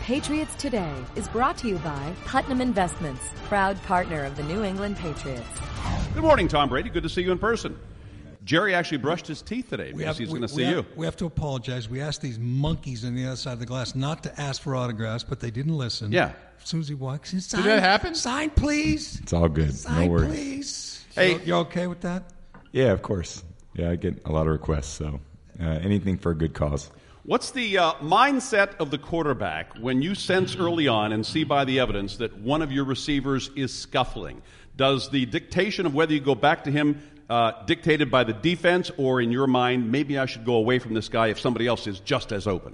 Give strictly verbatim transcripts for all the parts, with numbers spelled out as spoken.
Patriots Today is brought to you by Putnam Investments, proud partner of the New England Patriots. Good morning, Tom Brady. Good to see you in person. Jerry actually brushed his teeth today because he's going to see have, you. We have to apologize. We asked these monkeys on the other side of the glass not to ask for autographs, but they didn't listen. Yeah. As soon as he walks in, sign, Did that happen? Sign, please. It's all good. Sign, no worries. please. Hey. You, you okay with that? Yeah, of course. Yeah, I get a lot of requests, so uh, anything for a good cause. What's the uh, mindset of the quarterback when you sense early on and see by the evidence that one of your receivers is scuffling? Does the dictation of whether you go back to him uh, dictated by the defense, or in your mind, maybe I should go away from this guy if somebody else is just as open?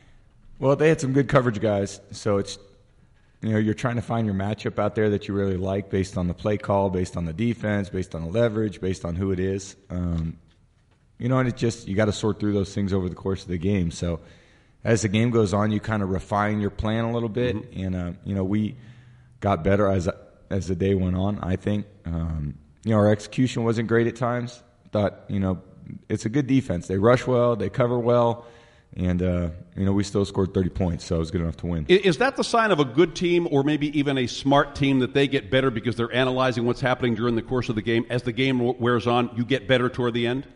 Well, they had some good coverage guys, so it's, you know, you're trying to find your matchup out there that you really like based on the play call, based on the defense, based on the leverage, based on who it is. Um, You know, and it's just, you got to sort through those things over the course of the game. So as the game goes on, you kind of refine your plan a little bit. Mm-hmm. And, uh, you know, we got better as as the day went on, I think. Um, you know, our execution wasn't great at times. Thought, you know, it's a good defense. They rush well, they cover well. And, uh, you know, we still scored thirty points, so it was good enough to win. Is that the sign of a good team, or maybe even a smart team, that they get better because they're analyzing what's happening during the course of the game? As the game wears on, you get better toward the end?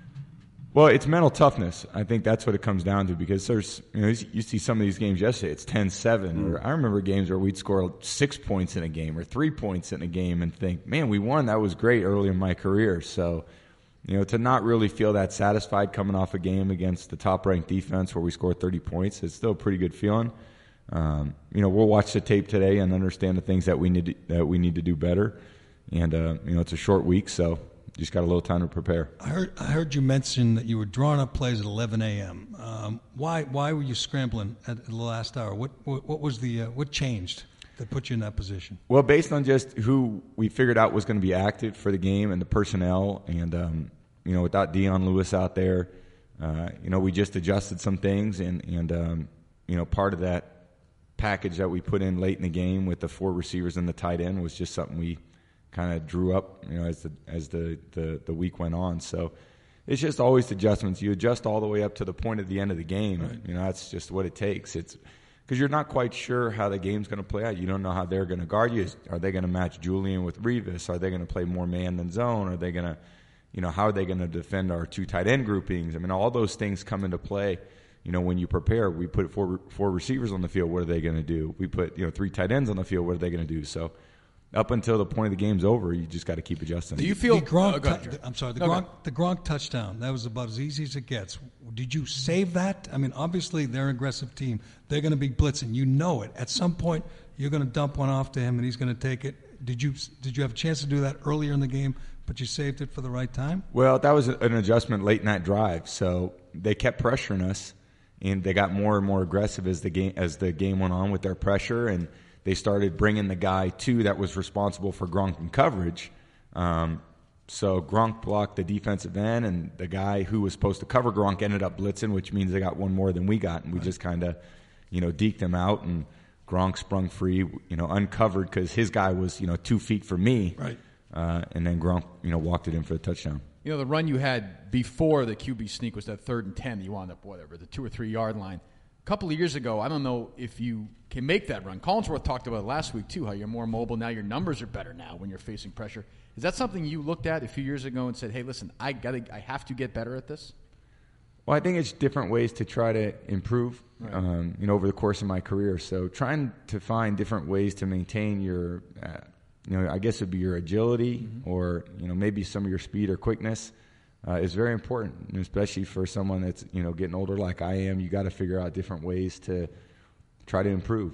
Well, it's mental toughness. I think that's what it comes down to, because there's, you know, you see some of these games yesterday, it's ten seven. Mm. Or I remember games where we'd score six points in a game or three points in a game and think, man, we won. That was great early in my career. So, you know, to not really feel that satisfied coming off a game against the top-ranked defense where we scored thirty points, it's still a pretty good feeling. Um, you know, we'll watch the tape today and understand the things that we need to, that we need to do better. And, uh, you know, it's a short week, so just got a little time to prepare. I heard I heard you mention that you were drawing up plays at eleven a.m. Um, why why were you scrambling at the last hour? What what, what was the uh, what changed that put you in that position? Well, based on just who we figured out was going to be active for the game and the personnel, and um, you know, without Dion Lewis out there, uh, you know, we just adjusted some things, and and um, you know, part of that package that we put in late in the game with the four receivers and the tight end was just something we kind of drew up, you know, as the as the, the, the week went on. So it's just always adjustments. You adjust all the way up to the point of the end of the game. Right. You know, that's just what it takes. It's because you're not quite sure how the game's going to play out. You don't know how they're going to guard you. Are they going to match Julian with Revis? Are they going to play more man than zone? Are they going to, you know, how are they going to defend our two tight end groupings? I mean, all those things come into play. You know, when you prepare, we put four four receivers on the field. What are they going to do? We put, you know, three tight ends on the field. What are they going to do? So up until the point of the game's over, you just got to keep adjusting. Do you feel? The Gronk, oh, ahead, I'm sorry. The okay. Gronk, the Gronk touchdown. That was about as easy as it gets. Did you save that? I mean, obviously they're an aggressive team. They're going to be blitzing. You know it. At some point, you're going to dump one off to him, and he's going to take it. Did you? Did you have a chance to do that earlier in the game, but you saved it for the right time? Well, that was an adjustment late in that drive. So they kept pressuring us, and they got more and more aggressive as the game as the game went on with their pressure, and they started bringing the guy, too, that was responsible for Gronk in coverage. Um, so Gronk blocked the defensive end, and the guy who was supposed to cover Gronk ended up blitzing, which means they got one more than we got. And we right. just kind of, you know, deked him out, and Gronk sprung free, you know, uncovered because his guy was, you know, two feet from me. Right. Uh, and then Gronk, you know, walked it in for the touchdown. You know, the run you had before the Q B sneak was that third and ten. You wound up, whatever, the two or three yard line. A couple of years ago, I don't know if you can make that run. Collinsworth talked about it last week, too, how you're more mobile now. Your numbers are better now when you're facing pressure. Is that something you looked at a few years ago and said, hey, listen, I gotta, I have to get better at this? Well, I think it's different ways to try to improve, right. um, you know, over the course of my career. So trying to find different ways to maintain your, uh, you know, I guess it would be your agility mm-hmm. or, you know, maybe some of your speed or quickness. Uh, is very important, especially for someone that's, you know, getting older like I am. You got to figure out different ways to try to improve.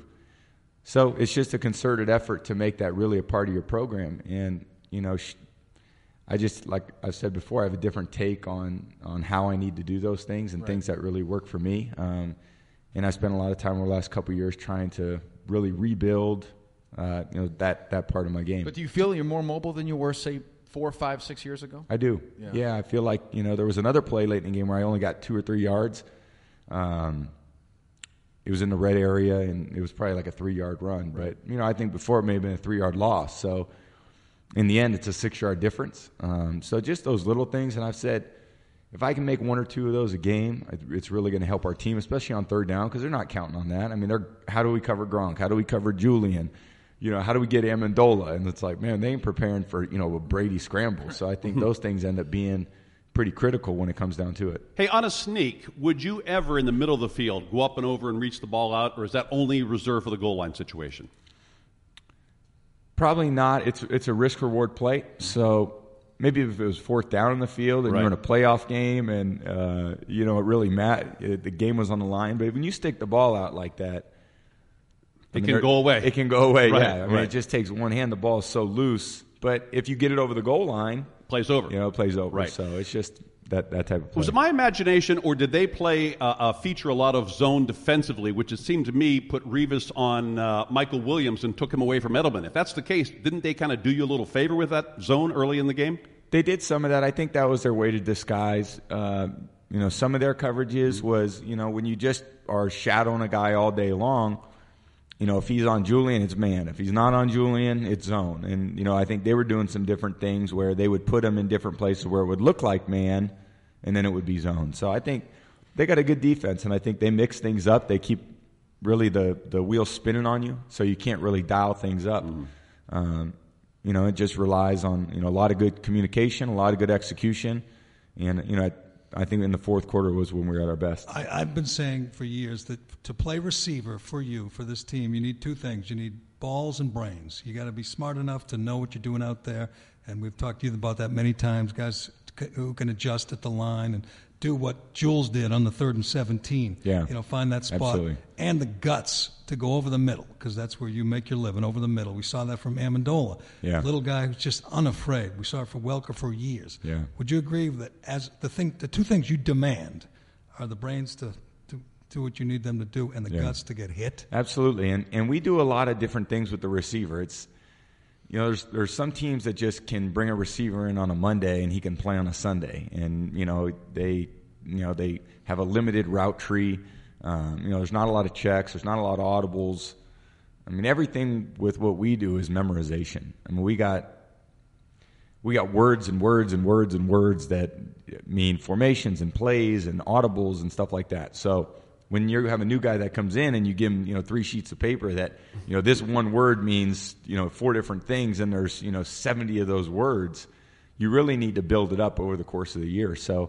So it's just a concerted effort to make that really a part of your program. And, you know, sh- I just, like I've said before, I have a different take on, on how I need to do those things and right. things that really work for me. Um, and I spent a lot of time over the last couple of years trying to really rebuild, uh, you know, that, that part of my game. But do you feel you're more mobile than you were, say, four, five, six years ago? I do. Yeah. yeah, I feel like, you know, there was another play late in the game where I only got two or three yards. Um, it was in the red area, and it was probably like a three-yard run. Right. But, you know, I think before it may have been a three-yard loss. So, in the end, it's a six-yard difference. Um, so just those little things. And I've said, if I can make one or two of those a game, it's really going to help our team, especially on third down, because they're not counting on that. I mean, they're how do we cover Gronk? How do we cover Julian? You know, how do we get Amendola? And it's like, man, they ain't preparing for, you know, a Brady scramble. So I think those things end up being pretty critical when it comes down to it. Hey, on a sneak, would you ever in the middle of the field go up and over and reach the ball out, or is that only reserved for the goal line situation? Probably not. It's it's a risk-reward play. So maybe if it was fourth down in the field and right. you're in a playoff game and, uh, you know, it really mattered, the game was on the line. But when you stick the ball out like that, It I mean, can go away. It can go away, right, yeah. I mean, right. it just takes one hand. The ball is so loose. But if you get it over the goal line, plays over. You know, it plays over. Right. So it's just that, that type of play. Was it my imagination, or did they play uh, uh, feature a lot of zone defensively, which it seemed to me put Revis on uh, Michael Williams and took him away from Edelman? If that's the case, didn't they kind of do you a little favor with that zone early in the game? They did some of that. I think that was their way to disguise. Uh, you know, some of their coverages was, you know, when you just are shadowing a guy all day long, you know, if he's on Julian, it's man. If he's not on Julian, it's zone. And, you know, I think they were doing some different things where they would put him in different places where it would look like man, and then it would be zone. So I think they got a good defense, and I think they mix things up. They keep really the, the wheel spinning on you, so you can't really dial things up. Mm. Um, you know, it just relies on, you know, a lot of good communication, a lot of good execution. And, you know, I, I think in the fourth quarter was when we were at our best. I, I've been saying for years that to play receiver for you, for this team, you need two things. You need balls and brains. You got to be smart enough to know what you're doing out there. And we've talked to you about that many times, guys who can adjust at the line and do what Jules did on the third and seventeen. Yeah. You know, find that spot. Absolutely. And the guts to go over the middle, because that's where you make your living, over the middle. We saw that from Amendola. Yeah. Little guy who's just unafraid. We saw it for Welker for years. Yeah. Would you agree that as the thing, the two things you demand are the brains to, to do what you need them to do and the yeah. guts to get hit? Absolutely. And and we do a lot of different things with the receiver. It's, you know, there's there's some teams that just can bring a receiver in on a Monday and he can play on a Sunday. And, you know, they you know, they have a limited route tree. Um, you know, there's not a lot of checks. There's not a lot of audibles. I mean, everything with what we do is memorization. I mean, we got we got words and words and words and words that mean formations and plays and audibles and stuff like that. So when you have a new guy that comes in and you give him, you know, three sheets of paper that, you know, this one word means, you know, four different things, and there's, you know, seventy of those words, you really need to build it up over the course of the year. So,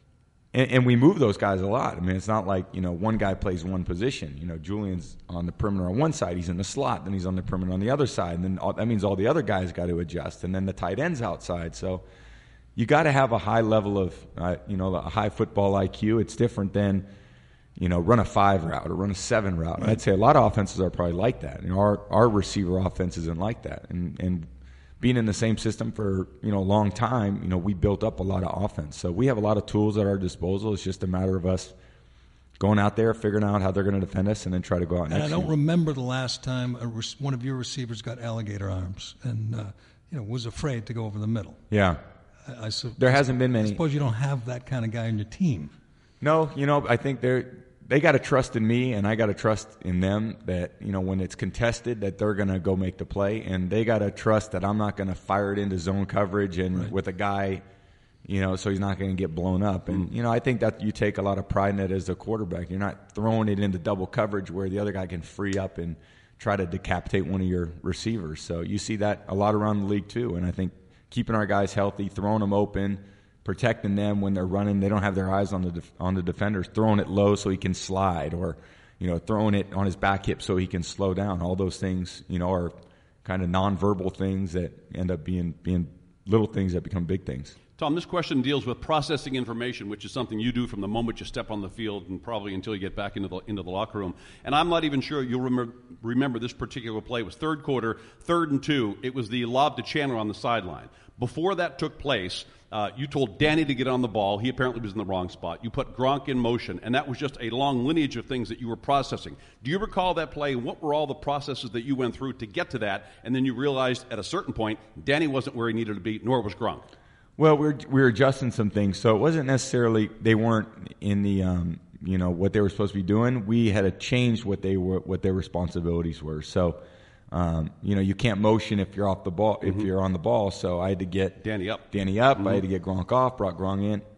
and, and we move those guys a lot. I mean, it's not like, you know, one guy plays one position. You know, Julian's on the perimeter on one side, he's in the slot, then he's on the perimeter on the other side, and then all, that means all the other guys got to adjust, and then the tight end's outside. So you got to have a high level of, uh, you know, a high football I Q. It's different than, you know, run a five route or run a seven route. Right. I'd say a lot of offenses are probably like that. You know, our our receiver offense isn't like that. And and being in the same system for, you know, a long time, you know, we built up a lot of offense. So we have a lot of tools at our disposal. It's just a matter of us going out there, figuring out how they're going to defend us, and then try to go out and And execute. I don't remember the last time a re- one of your receivers got alligator arms and, uh, you know, was afraid to go over the middle. Yeah. I, I su- There hasn't been many. I suppose you don't have that kind of guy on your team. No, you know, I think they're they got to trust in me, and I got to trust in them that, you know, when it's contested, that they're going to go make the play, and they got to trust that I'm not going to fire it into zone coverage and right. with a guy, you know, so he's not going to get blown up. And, you know, I think that you take a lot of pride in that as a quarterback. You're not throwing it into double coverage where the other guy can free up and try to decapitate one of your receivers. So you see that a lot around the league too, and I think keeping our guys healthy, throwing them open, protecting them when they're running, they don't have their eyes on the def- on the defenders, throwing it low so he can slide, or, you know, throwing it on his back hip so he can slow down. All those things, you know, are kind of nonverbal things that end up being being little things that become big things. Tom, this question deals with processing information, which is something you do from the moment you step on the field and probably until you get back into the into the locker room. And I'm not even sure you'll remember, remember this particular play. It was third quarter, third and two. It was the lob to Chandler on the sideline. Before that took place, uh, you told Danny to get on the ball. He apparently was in the wrong spot. You put Gronk in motion, and that was just a long lineage of things that you were processing. Do you recall that play? What were all the processes that you went through to get to that? And then you realized at a certain point, Danny wasn't where he needed to be, nor was Gronk. Well, we we're we were adjusting some things, so it wasn't necessarily they weren't in the um, you know, what they were supposed to be doing. We had to change what they were what their responsibilities were. So, um, you know, you can't motion if you're off the ball if mm-hmm. you're on the ball. So I had to get Danny up, Danny up. Mm-hmm. I had to get Gronk off. Brought Gronk in,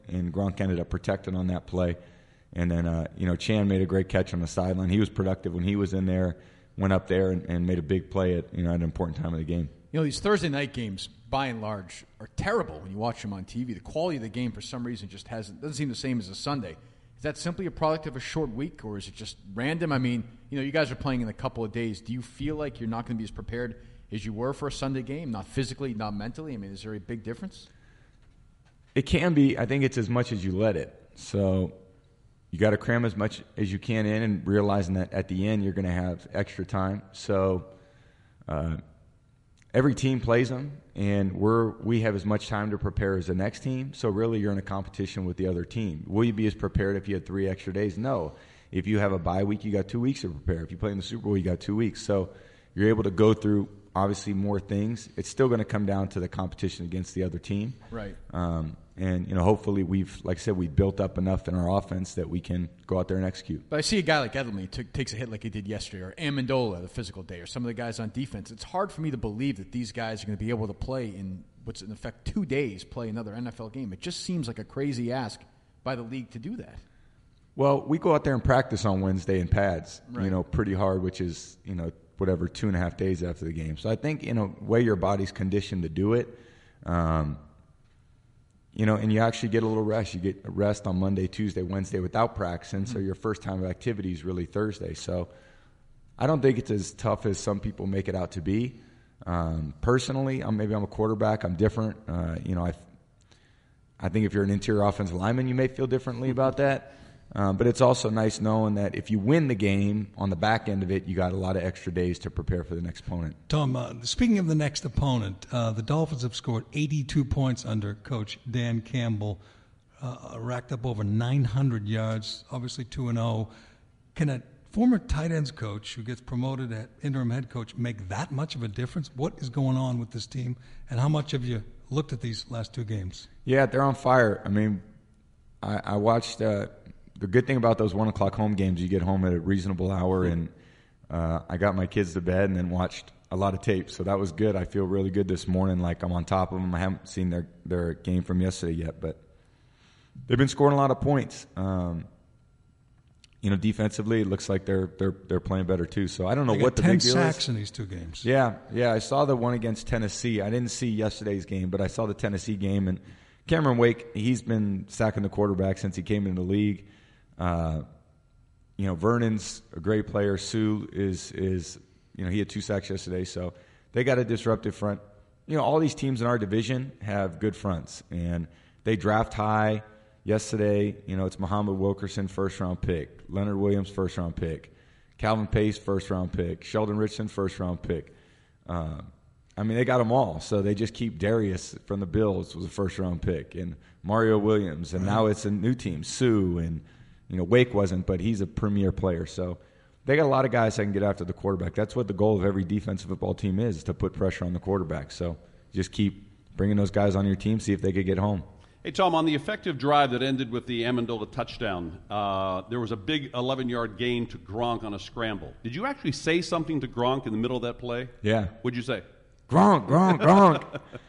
and Gronk ended up protecting on that play. And then, uh, you know, Chan made a great catch on the sideline. He was productive when he was in there, went up there and, and made a big play at, you know, at an important time of the game. You know, these Thursday night games, by and large, are terrible when you watch them on T V. The quality of the game, for some reason, just hasn't doesn't seem the same as a Sunday. Is that simply a product of a short week, or is it just random? I mean, you know, you guys are playing in a couple of days. Do you feel like you're not going to be as prepared as you were for a Sunday game? Not physically, not mentally? I mean, is there a big difference? It can be. I think it's as much as you let it. So you got to cram as much as you can in, and realizing that at the end you're going to have extra time. So uh, every team plays them, and we're we have as much time to prepare as the next team. So really, you're in a competition with the other team. Will you be as prepared if you had three extra days? No. If you have a bye week, you got two weeks to prepare. If you play in the Super Bowl, you got two weeks. So you're able to go through obviously more things. It's still going to come down to the competition against the other team. Right. Um, and, you know, hopefully we've, like I said, we've built up enough in our offense that we can go out there and execute. But I see a guy like Edelman, he took, takes a hit like he did yesterday, or Amendola, the physical day, or some of the guys on defense. It's hard for me to believe that these guys are going to be able to play in what's in effect two days, play another N F L game. It just seems like a crazy ask by the league to do that. Well, we go out there and practice on Wednesday in pads, right. you know, pretty hard, which is, you know, whatever, two and a half days after the game. So I think, you know, way your body's conditioned to do it, um, you know, and you actually get a little rest. You get rest on Monday, Tuesday, Wednesday without practicing, mm-hmm. so your first time of activity is really Thursday. So I don't think it's as tough as some people make it out to be. Um, personally, I'm, maybe I'm a quarterback. I'm different. Uh, you know, I, I think if you're an interior offensive lineman, you may feel differently about that. Um, but it's also nice knowing that if you win the game, on the back end of it, you got a lot of extra days to prepare for the next opponent. Tom, uh, speaking of the next opponent, uh, the Dolphins have scored eighty-two points under Coach Dan Campbell, uh, racked up over nine hundred yards, obviously two and oh. Can a former tight ends coach who gets promoted at interim head coach make that much of a difference? What is going on with this team, and how much have you looked at these last two games? Yeah, they're on fire. I mean, I, I watched uh, – the good thing about those one o'clock home games, you get home at a reasonable hour, and uh, I got my kids to bed and then watched a lot of tape. So that was good. I feel really good this morning, like I'm on top of them. I haven't seen their, their game from yesterday yet, but they've been scoring a lot of points. Um, you know, defensively, it looks like they're they're they're playing better too. So I don't know they what the ten big deal sacks is. in these two games. Yeah, yeah. I saw the one against Tennessee. I didn't see yesterday's game, but I saw the Tennessee game. And Cameron Wake, he's been sacking the quarterback since he came into the league. Uh, you know, Vernon's a great player. Sue is, is, you know, he had two sacks yesterday. So they got a disruptive front. You know, all these teams in our division have good fronts, and they draft high. Yesterday, you know, it's Muhammad Wilkerson, first-round pick. Leonard Williams, first-round pick. Calvin Pace, first-round pick. Sheldon Richardson, first-round pick. Uh, I mean, they got them all. So they just keep Darius from the Bills was a first-round pick, and Mario Williams, and now it's a new team, Sue, and you know, Wake wasn't, but he's a premier player. So they got a lot of guys that can get after the quarterback. That's what the goal of every defensive football team is, is to put pressure on the quarterback. So just keep bringing those guys on your team, see if they could get home. Hey, Tom, on the effective drive that ended with the Amendola touchdown, uh, there was a big eleven-yard gain to Gronk on a scramble. Did you actually say something to Gronk in the middle of that play? Yeah. What'd you say? Gronk, Gronk, Gronk.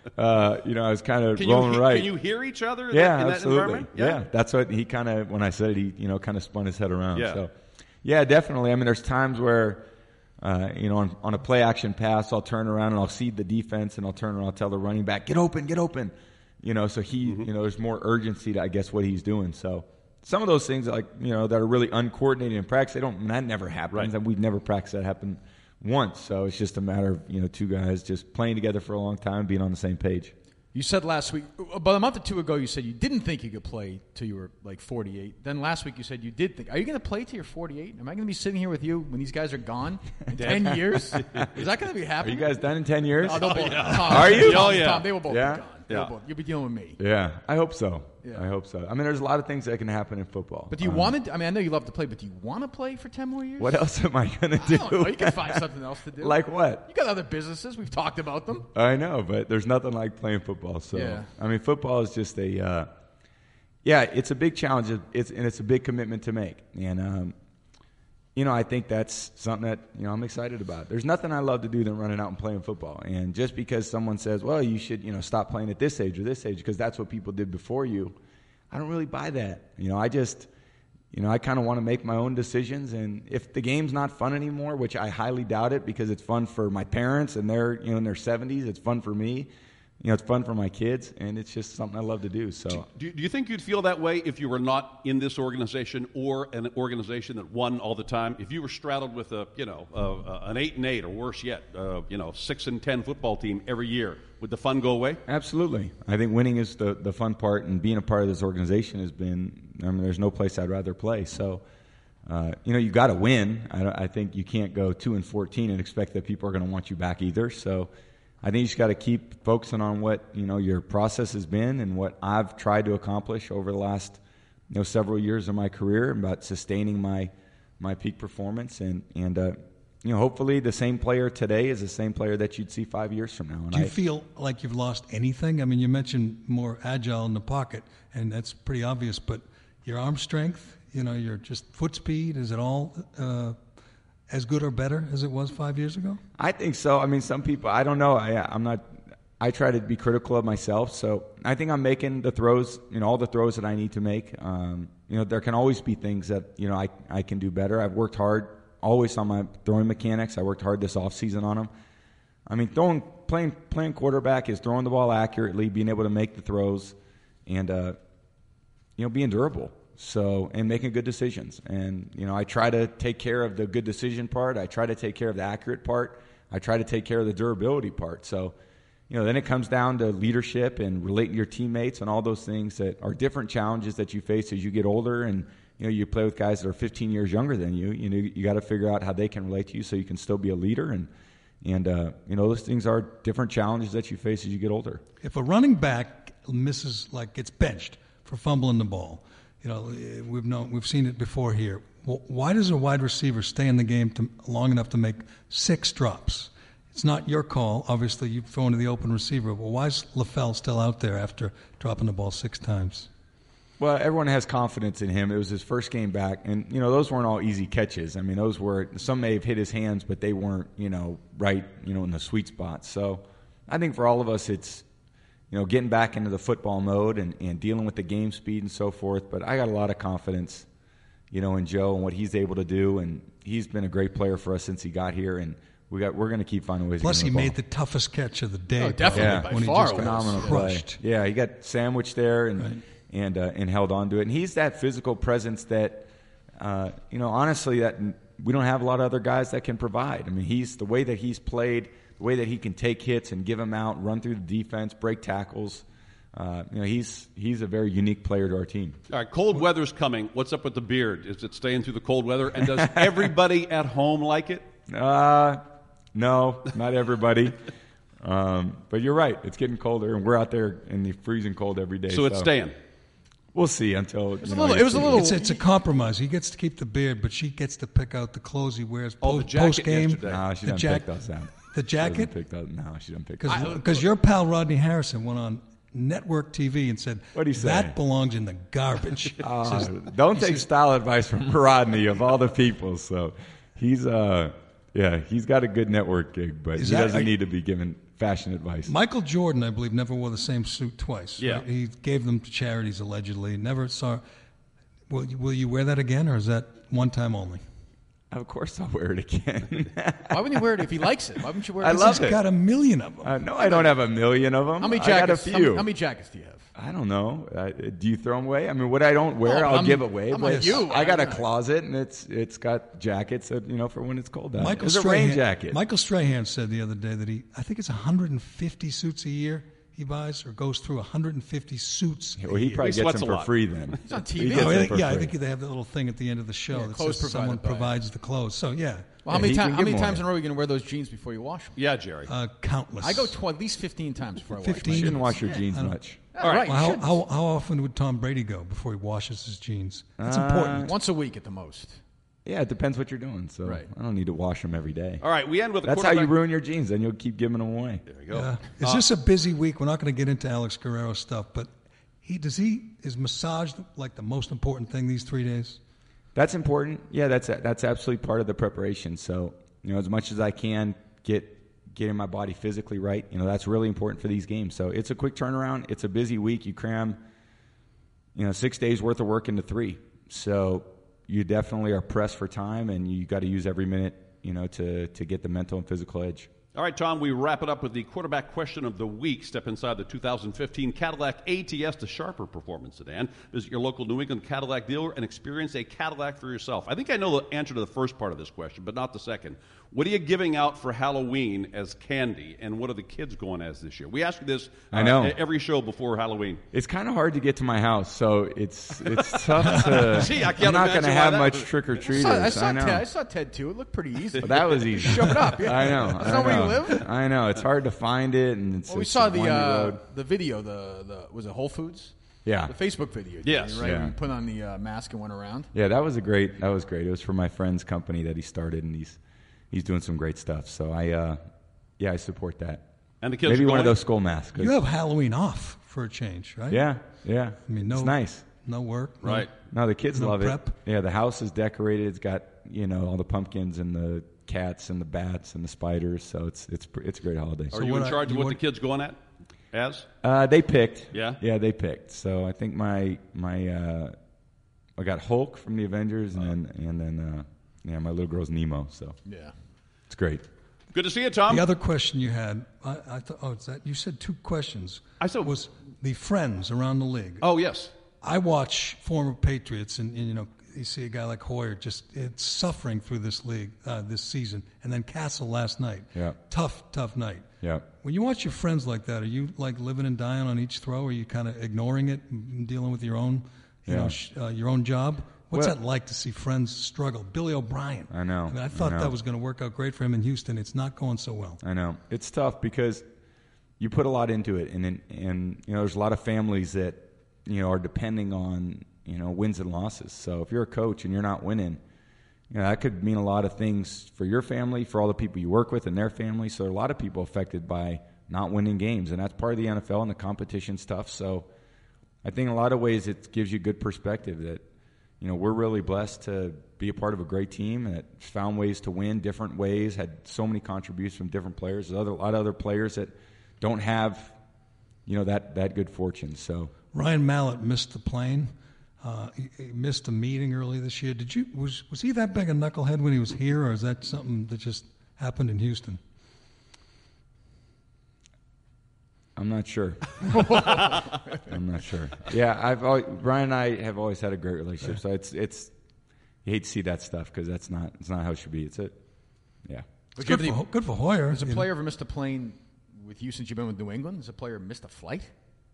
uh, you know, I was kind of can rolling you, right. Can you hear each other in yeah, that, in absolutely. that environment? Yeah. Yeah, that's what he kind of, when I said it, he, you know, kind of spun his head around. Yeah. So, yeah, definitely. I mean, there's times where, uh, you know, on, on a play-action pass, I'll turn around and I'll see the defense, and I'll turn around and I'll tell the running back, get open, get open. You know, so he, mm-hmm. you know, there's more urgency to, I guess, what he's doing. So some of those things, like, you know, that are really uncoordinated in practice, they don't, that never happens. Right. And we've never practiced that happen once. So it's just a matter of, you know, two guys just playing together for a long time, being on the same page. You said last week, about a month or two ago, you said you didn't think you could play till you were like forty-eight. Then last week you said you did think. Are you going to play till you're forty-eight? Am I going to be sitting here with you when these guys are gone in ten years? Is that going to be happening? Are you guys done in ten years? Oh, they'll both, Oh, yeah. Tom, Are you? Tom, Oh, yeah. Tom, they will both Yeah? be gone. Yeah. They'll both, you'll be dealing with me. Yeah, I hope so. Yeah. I hope so. I mean, there's a lot of things that can happen in football. But do you Um, want to? I mean, I know you love to play, but do you want to play for ten more years? What else am I going to I do? don't know. You can find something else to do. Like what? You got other businesses. We've talked about them. I know, but there's nothing like playing football. So, Yeah. I mean, football is just a, uh, yeah, it's a big challenge. It's and it's a big commitment to make. And um, you know, I think that's something that you know I'm excited about. There's nothing I love to do than running out and playing football. And just because someone says, "Well, you should, you know, stop playing at this age or this age," because that's what people did before you. I don't really buy that. You know, I just, you know, I kind of want to make my own decisions. And if the game's not fun anymore, which I highly doubt it because it's fun for my parents and they're, you know, in their seventies, it's fun for me. You know, it's fun for my kids, and it's just something I love to do. So, do, do you think you'd feel that way if you were not in this organization or an organization that won all the time? If you were straddled with a, you know, uh, an eight and eight, or worse yet, uh, you know, six and ten football team every year, would the fun go away? Absolutely. I think winning is the the fun part, and being a part of this organization has been. I mean, there's no place I'd rather play. So, uh, you know, you got to win. I, I think you can't go two and fourteen and expect that people are going to want you back either. So. I think you just got to keep focusing on what, you know, your process has been and what I've tried to accomplish over the last, you know, several years of my career about sustaining my my peak performance. And, and uh, you know, hopefully the same player today is the same player that you'd see five years from now. And Do you I, feel like you've lost anything? I mean, you mentioned more agile in the pocket, and that's pretty obvious, but your arm strength, you know, your just foot speed, is it all uh, as good or better as it was five years ago? I think so. I mean, some people, I don't know. I, I'm not, I try to be critical of myself. So I think I'm making the throws, you know, all the throws that I need to make. Um, you know, there can always be things that, you know, I, I can do better. I've worked hard always on my throwing mechanics. I worked hard this offseason on them. I mean, throwing, playing, playing quarterback is throwing the ball accurately, being able to make the throws, and, uh, you know, being durable. So, and making good decisions. And, you know, I try to take care of the good decision part. I try to take care of the accurate part. I try to take care of the durability part. So, you know, then it comes down to leadership and relating to your teammates and all those things that are different challenges that you face as you get older. And, you know, you play with guys that are fifteen years younger than you. You know, you got to figure out how they can relate to you so you can still be a leader. And, and uh, you know, those things are different challenges that you face as you get older. If a running back misses, like gets benched for fumbling the ball, you know, we've known, we've seen it before here. Well, why does a wide receiver stay in the game to, long enough to make six drops? It's not your call. Obviously, you've thrown to the open receiver. Well, why is LaFell still out there after dropping the ball six times? Well, everyone has confidence in him. It was his first game back, and you know those weren't all easy catches. I mean, those were some may have hit his hands, but they weren't, you know, right, you know, in the sweet spot. So, I think for all of us, it's, you know, getting back into the football mode and, and dealing with the game speed and so forth. But I got a lot of confidence, you know, in Joe and what he's able to do. And he's been a great player for us since he got here. And we got, we're going to keep finding ways Plus, to get he him the made ball. the toughest catch of the day. Oh, definitely, Yeah. by when far. he just it was. Phenomenal Yeah. play. crushed. Yeah, he got sandwiched there and Right. and uh, and held on to it. And he's that physical presence that, uh, you know, honestly, that we don't have a lot of other guys that can provide. I mean, he's the way that he's played, the way that he can take hits and give them out, run through the defense, break tackles. Uh, you know, he's he's a very unique player to our team. All right, cold weather's coming. What's up with the beard? Is it staying through the cold weather? And does everybody at home like it? Uh, no, not everybody. um, but you're right. It's getting colder, and we're out there in the freezing cold every day. So it's staying. We'll see until. was you a know, little- I it was a see. little- It's, it's a compromise. He gets to keep the beard, but she gets to pick out the clothes he wears Oh, the post, jacket post game. yesterday. No, she the doesn't jack- pick those out. The She jacket? doesn't pick those. No, she doesn't pick those out. Because your pal Rodney Harrison went on network T V and said, What'd he say? that belongs in the garbage. Uh, Says- don't take style advice from Rodney of all the people. So he's uh yeah he's got a good network gig, but Is he that- doesn't are- need to be given fashion advice. Michael Jordan, I believe, never wore the same suit twice. Yeah. right? He gave them to charities, allegedly. Never saw. Will you, will you wear that again, or is that one time only? Of course, I'll wear it again. Why wouldn't he wear it if he likes it? Why wouldn't you wear it? I love He's it. got a million of them. uh, no, I don't have a million of them. How many I got a jackets? How few. many, how many jackets do you have? I don't know. Uh, do you throw them away? I mean, what I don't wear, Oh, I'll I'm- give away. I'm but like you. I got a closet, and it's it's got jackets that, you know, for when it's cold out. Michael It's a rain Strahan, jacket. Michael Strahan said the other day that he, I think it's one hundred fifty suits a year he buys, or goes through one hundred fifty suits. well, he a year. probably He gets sweats them a for lot. free then. He's on T He V. gets Oh, them I- for yeah, I free. think they have that little thing at the end of the show Yeah, that clothes says someone provided by- provides the clothes. So yeah, Well, how Yeah, many, he ti- can how give many them times away. in a row are you going to wear those jeans before you wash them? Yeah, Jerry. uh, countless. I go to at least fifteen times before I wash fifteen? my You jeans. shouldn't wash your Yeah. jeans I don't- much. All right. Well, how, you should. how, how often would Tom Brady go before he washes his jeans? That's Uh, important. Once a week at the most. Yeah, it depends what you're doing. So Right. I don't need to wash them every day. All right, we end with a That's how you quarterback- ruin your jeans. Then you'll keep giving them away. There you go. Yeah. It's just a busy week. We're not going to get into Alex Guerrero stuff, but he does he is massage like the most important thing these three days? That's important. Yeah, that's that's absolutely part of the preparation. So, you know, as much as I can get getting my body physically right, you know, that's really important for these games. So it's a quick turnaround. It's a busy week. You cram, you know, six days worth of work into three. So you definitely are pressed for time, and you got to use every minute, you know, to, to get the mental and physical edge. All right, Tom, we wrap it up with the quarterback question of the week. Step inside the two thousand fifteen Cadillac A T S, the sharper performance sedan. Visit your local New England Cadillac dealer and experience a Cadillac for yourself. I think I know the answer to the first part of this question, but not the second. What are you giving out for Halloween as candy, and what are the kids going as this year? We ask you this uh, I know. every show before Halloween. It's kind of hard to get to my house, so it's it's tough to. Gee, I can't I'm not going imagine to why have that much was- trick or I treaters. saw, I, saw I know. Ted, I saw Ted too. It looked pretty easy. That was easy. Shove it up. Yeah. I know. That's I not where you know. live? I know. It's hard to find it, and it's. Well, we it's saw a the windy uh, road. the video. The the was it Whole Foods? Yeah. The Facebook video. Yes. Right. Yeah. Where you put on the uh, mask and went around. Yeah, that was a great. That was great. It was for my friend's company that he started, and he's he's doing some great stuff. So I, uh, yeah, I support that. And the kids Maybe are one of going? those skull masks. 'cause- You have Halloween off for a change, right? Yeah, yeah. I mean, no, it's nice. no work. no- Right. No, the kids No love prep? it. Yeah, the house is decorated. It's got, you know, all the pumpkins and the cats and the bats and the spiders. So it's it's pr- it's a great holiday. Are you what in I- charge of you what want- the kids going at? As? Uh, they picked. Yeah? Yeah, they picked. So I think my my uh, I got Hulk from the Avengers, and then and then uh, yeah, my little girl's Nemo. So Yeah. it's great. Good to see you, Tom. The other question you had, I, I thought, oh, it's that you said two questions. I said- was the friends around the league. Oh, yes. I watch former Patriots, and, and you know, you see a guy like Hoyer just it's suffering through this league uh, this season, and then Castle last night. Yeah. Tough, tough night. Yeah. When you watch your friends like that, are you like living and dying on each throw? Or are you kind of ignoring it and dealing with your own, you Yeah. know, sh- uh, your own job? What's Well- that like to see friends struggle? Billy O'Brien. I know, I, mean, I I thought know. that was going to work out great for him in Houston. It's not going so well. I know it's tough because you put a lot into it, and and, and you know there's a lot of families that you know are depending on you know wins and losses. So if you're a coach and you're not winning, you know that could mean a lot of things for your family, for all the people you work with and their families. So there are a lot of people affected by not winning games, and that's part of the N F L and the competition stuff. So I think in a lot of ways it gives you good perspective that you know we're really blessed to be a part of a great team that found ways to win different ways, had so many contributions from different players. There's other, a lot of other players that don't have, you know, that, that good fortune. So Ryan Mallett missed the plane. Uh, he, he missed a meeting early this year. Did you was was he that big a knucklehead when he was here, or is that something that just happened in Houston? I'm not sure. I'm not sure. Yeah, I've always, Ryan and I have always had a great relationship. So it's it's you hate to see that stuff because that's not it's not how it should be. It's a yeah. But Good the, for, good for Hoyer. has a you know. player ever missed a plane with you since you've been with New England? Has a player missed a flight?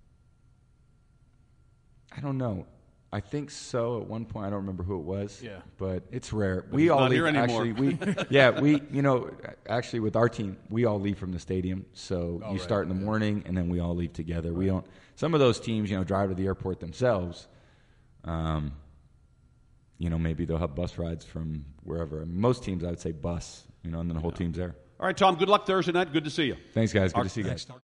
I don't know. I think so. At one point, I don't remember who it was. Yeah. but it's rare. he's we all not leave. here anymore. Actually, we yeah we you know actually with our team we all leave from the stadium. So Oh, you right, start in the yeah. morning and then we all leave together. We don't. Some of those teams you know drive to the airport themselves. Um, you know maybe they'll have bus rides from wherever. Most teams I would say bus. You know, and then the whole team's there. All right, Tom, good luck Thursday night. Good to see you. Thanks, guys. Good Our- to see you guys. Thanks, Doc.